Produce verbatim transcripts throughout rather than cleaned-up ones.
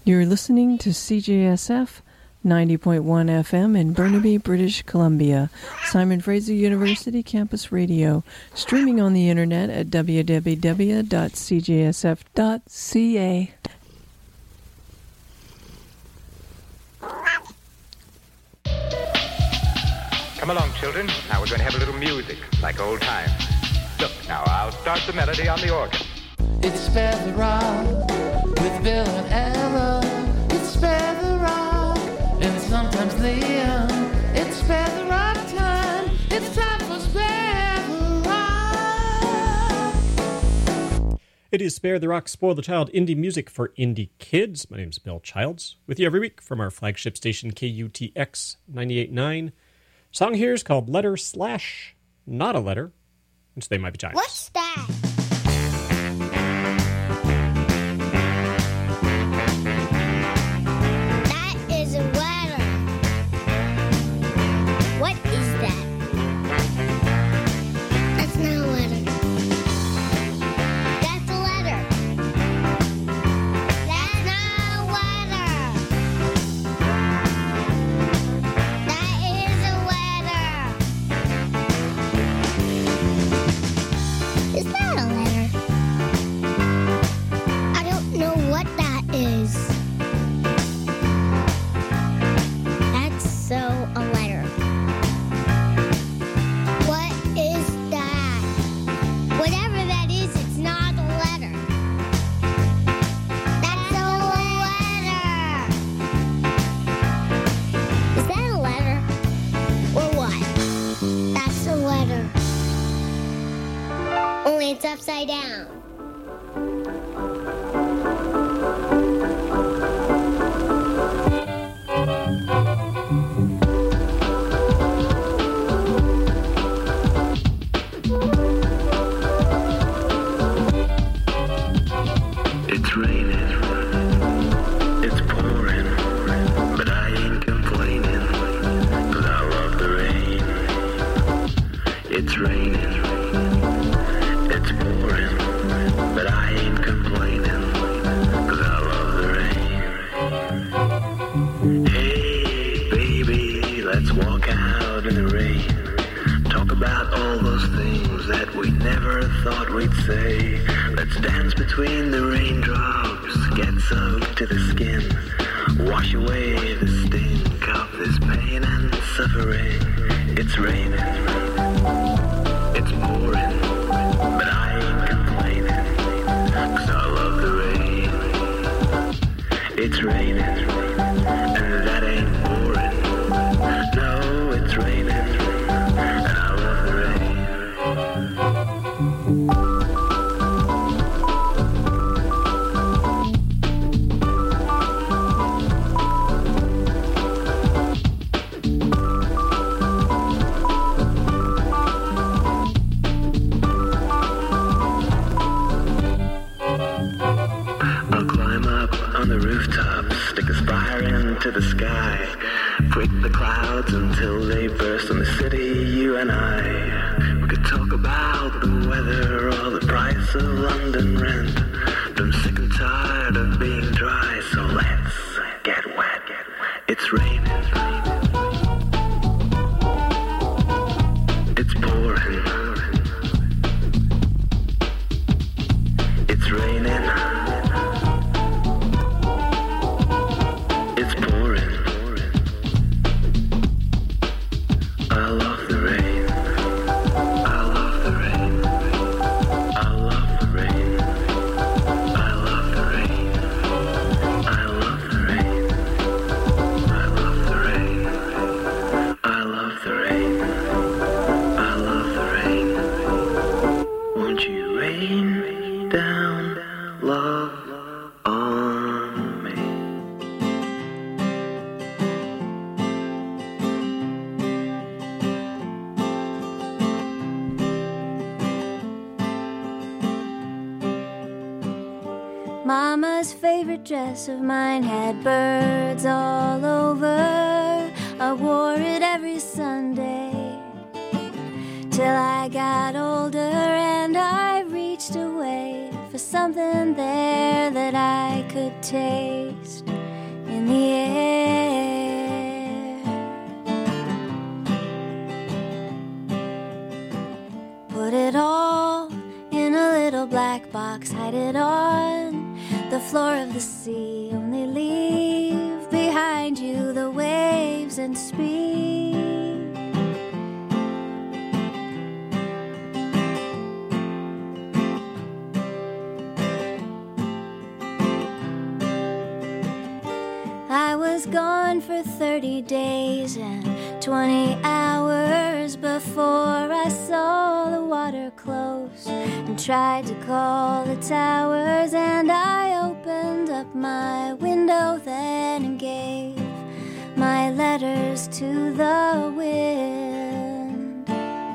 You're listening to C J S F ninety point one F M in Burnaby, British Columbia, Simon Fraser University Campus Radio, streaming on the internet at w w w dot c j s f dot c a. Come along, children. Now we're going to have a little music, like old times. Look, now I'll start the melody on the organ. It's Feather Rock with Bill and Ella. It's Feather Rock and sometimes Liam. It's Feather Rock time. It's time for Spare the Rock. It is Spare the Rock, Spoil the Child indie music for indie kids. My name's Bill Childs, with you every week from our flagship station K U T X ninety-eight point nine. Song here is called Letter Slash Not a Letter. And so they might be chimes. What's that? It's upside down. It's raining, it's pouring, but I ain't complaining, 'cause I love the rain. It's raining, it's pouring, but I ain't complaining, 'cause I love the rain. Hey, baby, let's walk out in the rain. Talk about all those things that we never thought we'd say. Let's dance between the raindrops, get soaked to the skin. Wash away the stink of this pain and suffering. It's raining, it's pouring, but I ain't complaining, 'cause I love the rain. It's raining, and that ain't boring. No, it's raining, and I love the rain. Stick a spire into the sky, break the clouds until they burst on the city, you and I. We could talk about the weather or the price of London rent. But I'm sick and tired of being dry, so let's get wet. It's raining, it's pouring, it's raining, it's pouring. I love the rain. I love the rain. I love the rain. I love the rain. I love the rain. I love the rain. I love the rain. I love the rain. Won't you rain down love on me? Mama's favorite dress of mine had birds all over. I wore it every Sunday till I got older, and I reached away for something there that I could could taste in the air. Put it all in a little black box, hide it on the floor of the sea. Only leave behind you the waves and speed. I was gone for thirty days and twenty hours before I saw the water close and tried to call the towers. And I opened up my window then and gave my letters to the wind.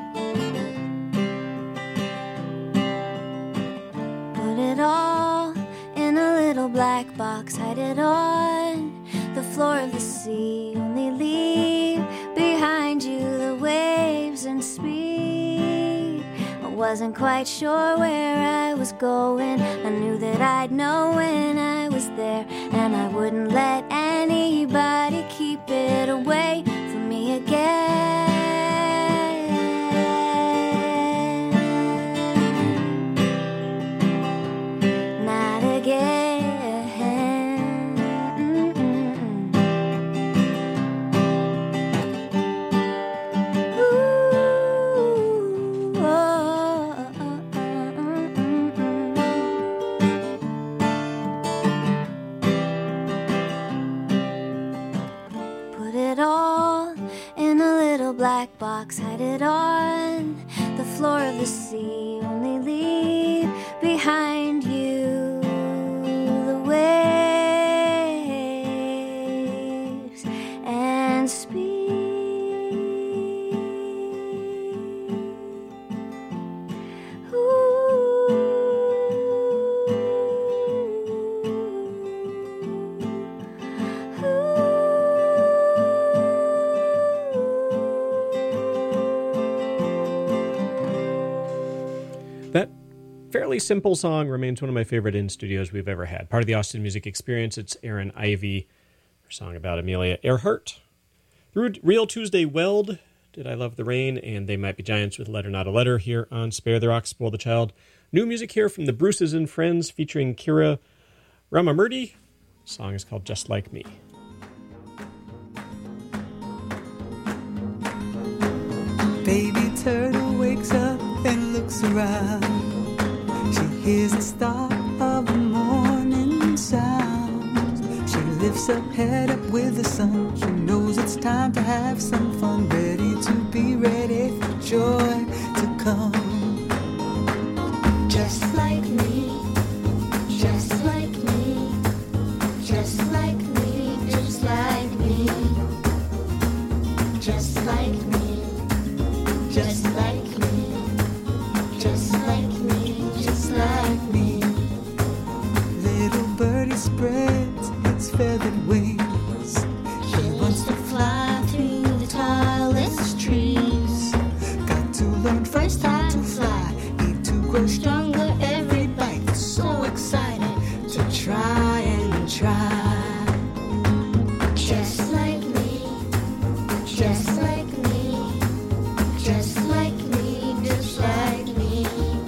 Put it all in a little black box, hide it on the floor of the sea. Only leave behind you the waves and speed. I wasn't quite sure where I was going. I knew that I'd know when I was there, and I wouldn't let anybody keep it away from me again. Not again. Black box, hide it on the floor of the sea. Only leave behind you the waves and speed. That fairly simple song remains one of my favorite in studios we've ever had. Part of the Austin Music Experience. It's Aaron Ivey, her song about Amelia Earhart. Through Real Tuesday Weld, Did I Love the Rain, and They Might Be Giants with Letter Not a Letter here on Spare the Rock, Spoil the Child. New music here from the Bruces and Friends featuring Kira Ramamurti. The song is called Just Like Me. Baby turtle wakes up and looks around. She hears the start of the morning sounds. She lifts up, head up with the sun. She knows it's time to have some fun. Ready to be ready for joy to come. Just like me, just like me, just like me, just like me, just like me. Just like me, just like me, just like me. Little birdie spreads its feathered wings. She wants to fly through the tallest trees. Got to learn first how to fly. Need to grow stronger every bite. So excited to try and try. Just like me, just like me, just like me, just like me,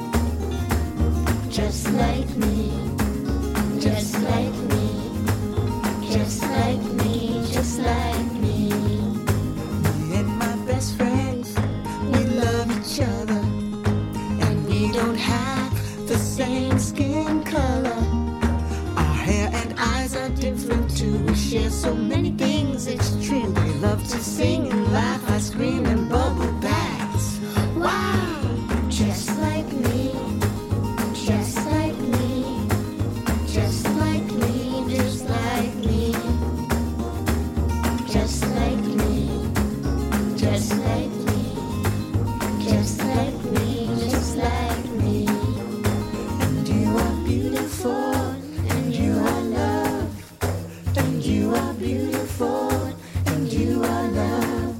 just like me, just like me, just like me, just like me. Me and my best friends, we love each other, and we don't have the same skin color. Our hair and eyes are different too. We share so many things, it's true. We love to sing and laugh, I scream and bubble baths. Wow! Just like me, just like me, just like me, just like me, just like me, just like me, just like me, just like me. And you are beautiful, and you are love, and you are beautiful, and you are love.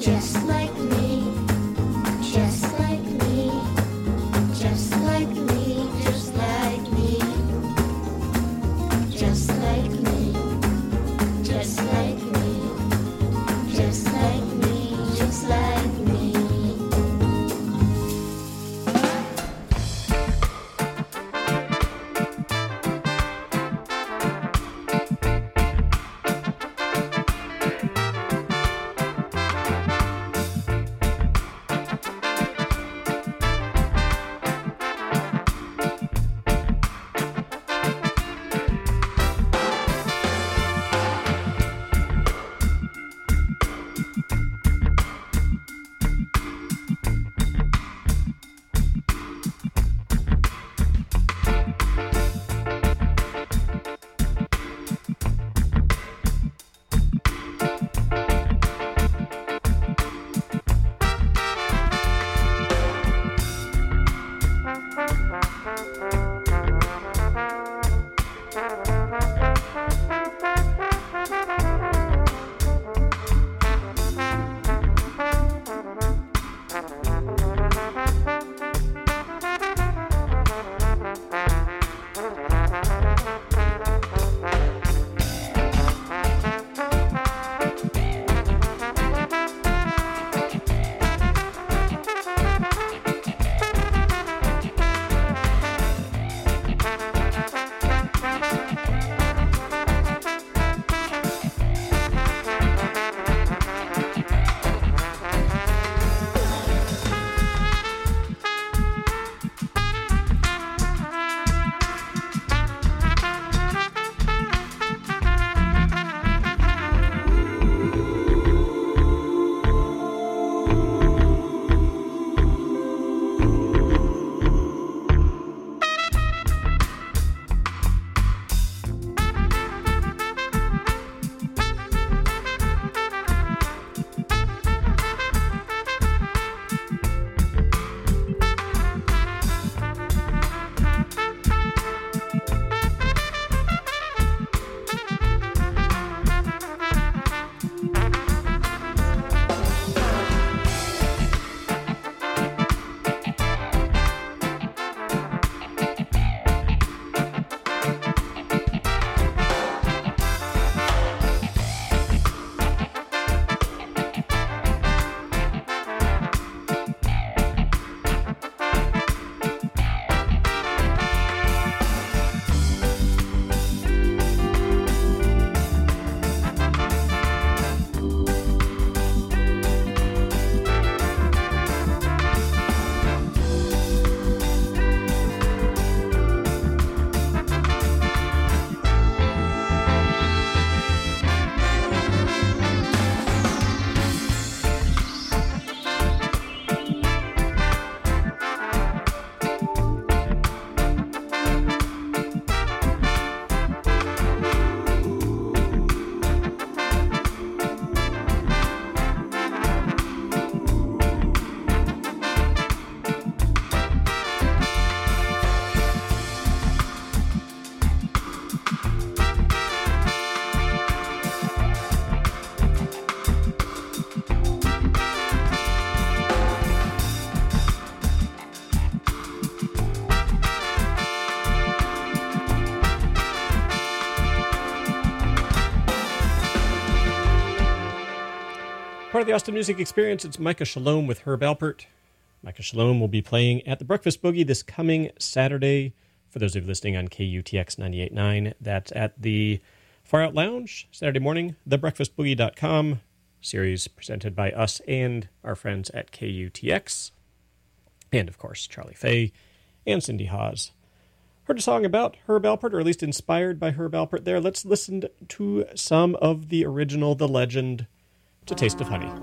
just like me, just like me, just like me, just like me, just like me, just like me, just like me, just like me. Part of the Austin Music Experience, it's Micah Shalom with Herb Alpert. Micah Shalom will be playing at the Breakfast Boogie this coming Saturday. For those of you listening on K U T X ninety-eight point nine, that's at the Far Out Lounge, Saturday morning, the breakfast boogie dot com, series presented by us and our friends at K U T X, and of course, Charlie Fay and Cindy Hawes. Heard a song about Herb Alpert, or at least inspired by Herb Alpert there. Let's listen to some of the original, the legend, To Taste of Honey.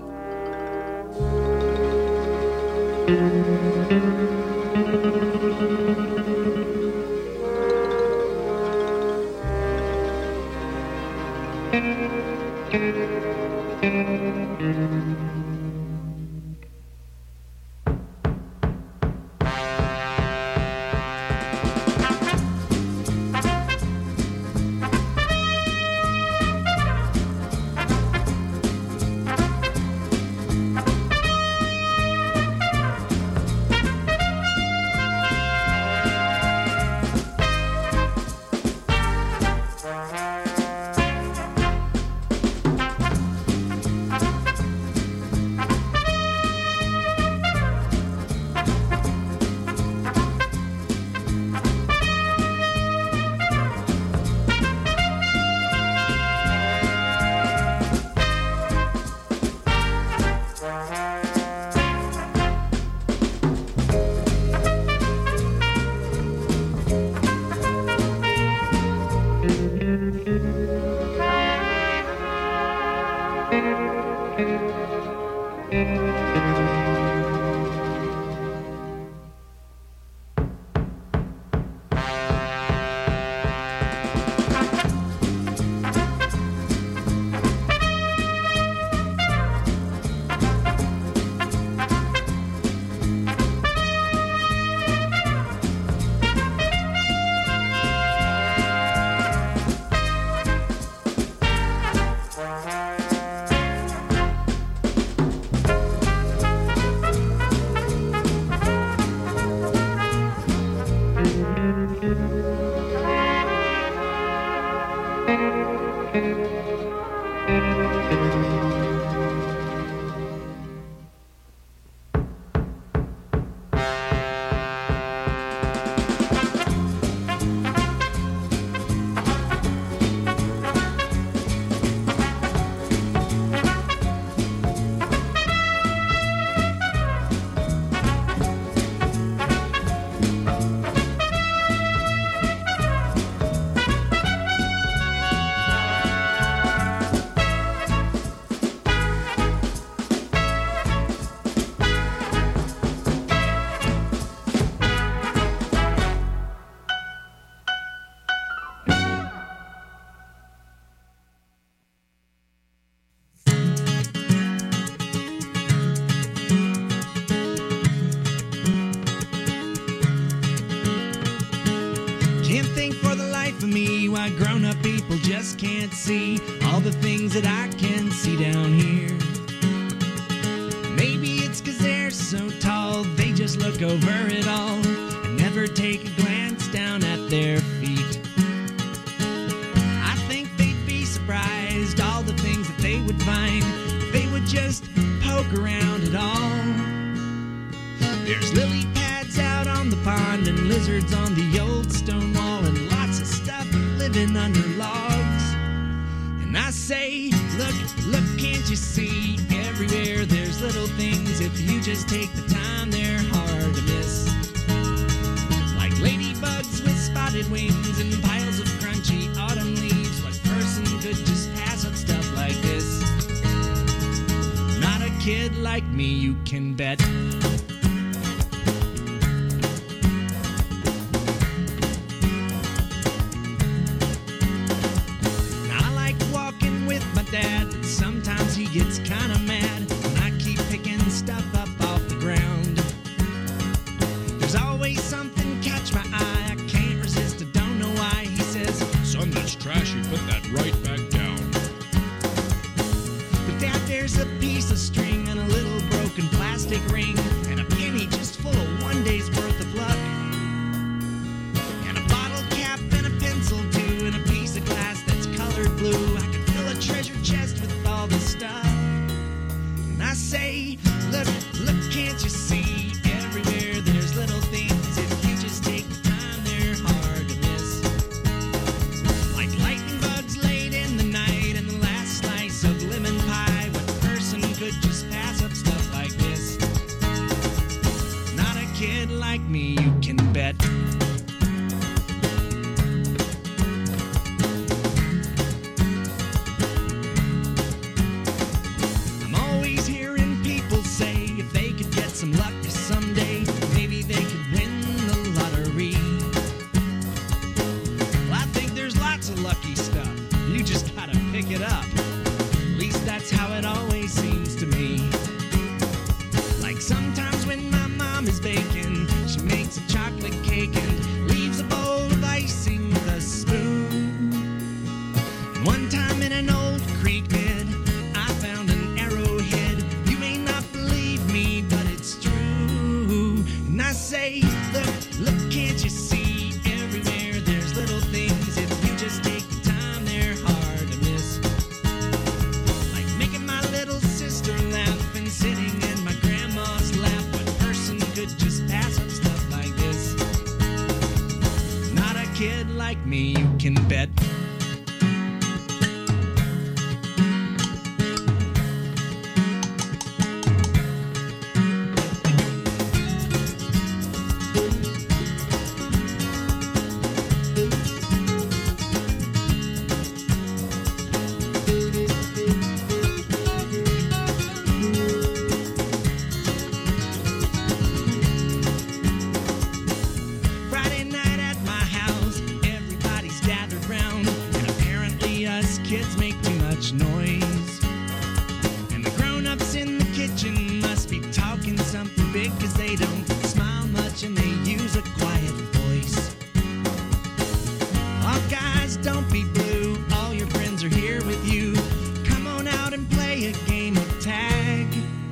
Can't think for the life of me why grown-up people just can't see all the things that I can see down here. Maybe it's 'cause they're so tall, they just look over it all and never take a glance down at their feet. I think they'd be surprised all the things that they would find if they would just poke around at all. There's lily pads out on the pond and lizards on the old stone wall and lots of stuff living under logs. And I say, look, look, can't you see? Everywhere there's little things, if you just take the time, they're hard to miss. Like ladybugs with spotted wings and piles of crunchy autumn leaves. What person could just pass up stuff like this? Not a kid like me, you can bet. Dad, but sometimes he gets kinda mad when I keep picking stuff up off the ground. There's always something catch my eye, I can't resist, I don't know why. He says, son, that's trash, you put that right back down. But Dad, there's a piece of string and a little broken plastic ring and a penny just full of one day's worth of luck. And a bottle cap and a pencil too and a piece of glass that's colored blue. I could fill a treasure chest with all this stuff. And I say, look, look, can't you see? Everywhere there's little things, if you just take the time, they're hard to miss. Like lightning bugs late in the night and the last slice of lemon pie. What person could just pass up stuff like this? Not a kid like me, you can bet. Some luck someday, maybe they could win the lottery. Well, I think there's lots of lucky stuff. You just gotta pick it up. At least that's how it always seems to me. Like sometimes when my mom is baking, she makes a chocolate cake and leaves a bowl of icing with a spoon. And one time in an old creek bed, I found an arrowhead. You may not believe me, but it's true. And I say, look, look, can't you see? Everywhere there's little things, if you just take the time, they're hard to miss. Like making my little sister laugh and sitting in my grandma's lap. What person could just pass up stuff like this? Not a kid like me, you can bet. big cause they don't smile much and they use a quiet voice. Oh guys, don't be blue, all your friends are here with you. Come on out and play a game of tag.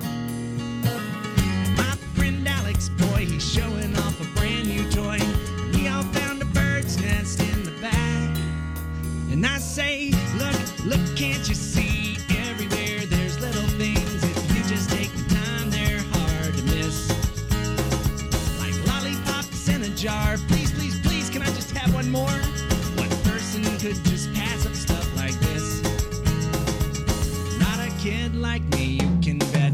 My friend Alex, boy, he's showing off a brand new toy. We all found a bird's nest in the bag. And I say, look, look, can't you see? Everywhere there's little things. If you just take the time, they're hard to miss. Like lollipops in a jar. Please, please, please, can I just have one more? What person could just pass up stuff like this? Not a kid like me, you can bet.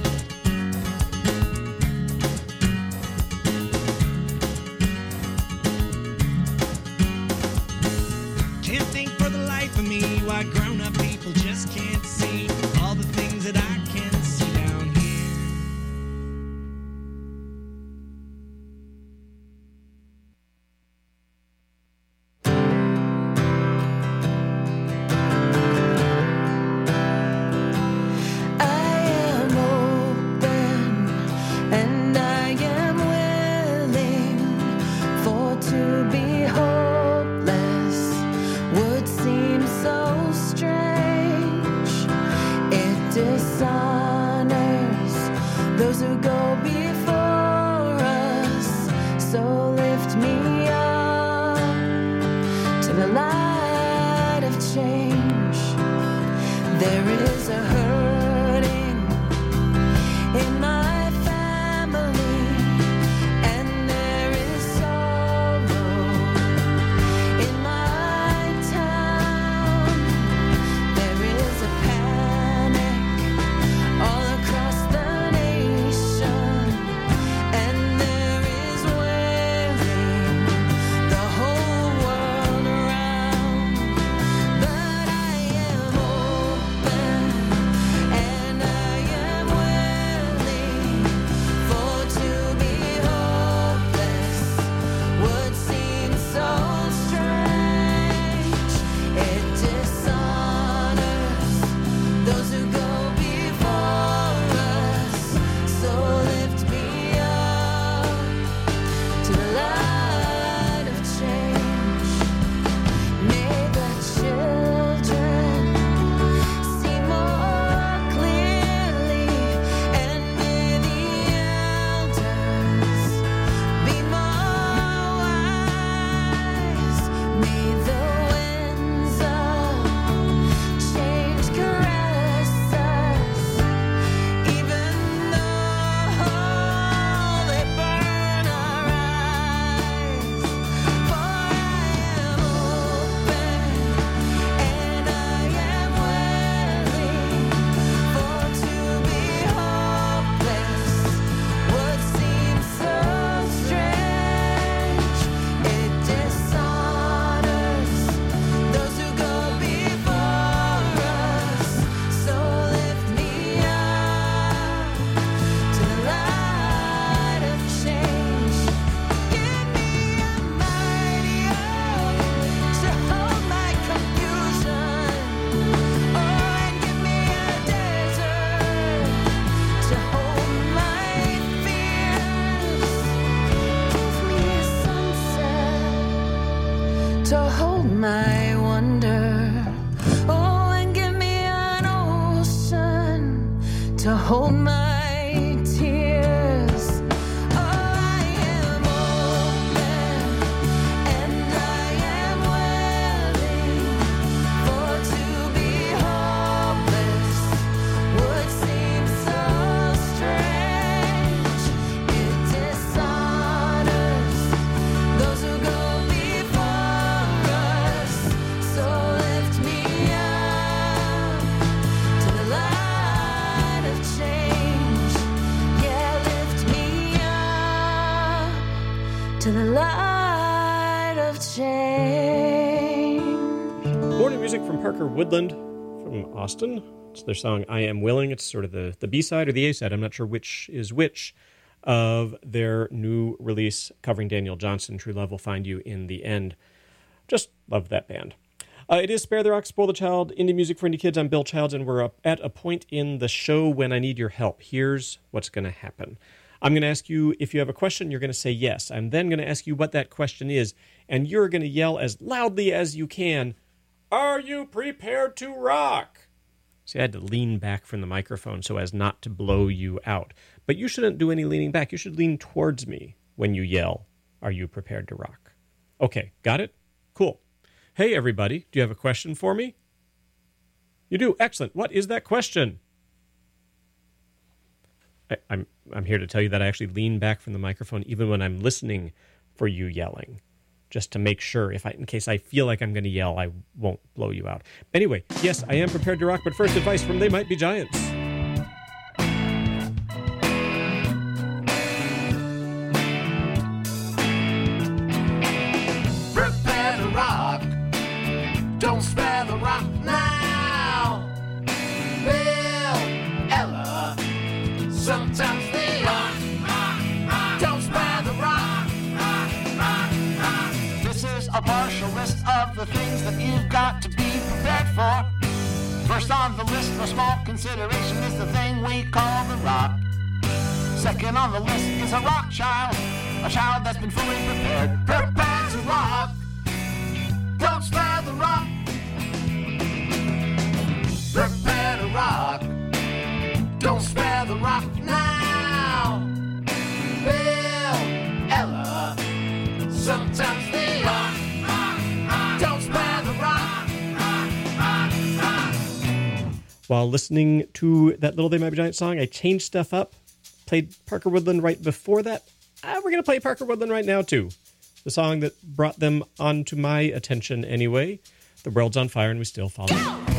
Can't think for the life of me why grown-up people just can't see all the things that I can see down here. I am open and I am willing for to be hopeless would seem so strange. It dishonors those who go before us. So lift me up to the light of change. There is a hurting in my family, and there is sorrow in my town. There is a panic all across the nation, and there is wearing the whole world around. But I am open and I am willing for to be hopeless would seem so strange. It dishonors those who go before us. So lift me up to the light of change. May the children see more clearly, and may the elders be more wise. May the winds of change caress us, even though they burn our eyes. For I am open and I am willing for to be hopeless would seem so strange. It dishonors those who go before us. So lift me up to the light of change. Give me a mighty oath to hold my confusion. Oh, and give me a desert to hold my fears. Give me a sunset to hold my wonder. Oh, and give me an ocean to hold my tears. Oh, I am open and I am willing for to be hopeless would seem so strange. It dishonors those who go before us. So lift me up to the light of change. Yeah, lift me up to the light of change. Morning music from Parker Woodland from Austin. It's their song I Am Willing. It's sort of the, the B-side or the A-side. I'm not sure which is which of their new release covering Daniel Johnston. True Love Will Find You in the End. Just love that band. Uh, it is Spare the Rock, Spoil the Child, Indie Music for Indie Kids. I'm Bill Childs, and we're up at a point in the show when I need your help. Here's what's going to happen. I'm going to ask you if you have a question, you're going to say yes. I'm then going to ask you what that question is, and you're going to yell as loudly as you can, "Are you prepared to rock?" See, I had to lean back from the microphone so as not to blow you out. But you shouldn't do any leaning back. You should lean towards me when you yell, "Are you prepared to rock?" Okay, got it? Cool. Hey, everybody, do you have a question for me? You do? Excellent. What is that question? I, I'm I'm here to tell you that I actually lean back from the microphone even when I'm listening for you yelling, just to make sure, if I, in case I feel like I'm going to yell, I won't blow you out. Anyway, yes, I am prepared to rock, but first advice from They Might Be Giants. Prepare to rock. Don't spare the rock now. Bill, Ella, sometimes they are. Don't spare the rock. This is a partial list of the things that you've got to be prepared for. First on the list for small consideration is the thing we call the rock. Second on the list is a rock child, a child that's been fully prepared. Prepared to rock. Don't spare the rock. Prepare to rock. Don't spare the rock now. Bill, Ella, sometimes they are. Don't spare the rock. While listening to that little They Might Be Giants song, I changed stuff up. Played Parker Woodland right before that. Ah, we're going to play Parker Woodland right now, too. The song that brought them onto my attention anyway. The World's on Fire and We Still Fall.